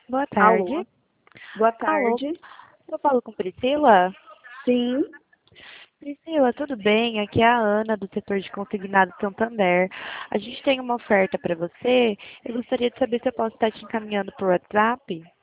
Boa Alô, tarde. boa Alô, tarde. eu falo com Priscila? Sim, Priscila, tudo bem? Aqui é a Ana, do setor de consignado Santander. A gente tem uma oferta para você. Eu gostaria de saber se eu posso estar te encaminhando por WhatsApp.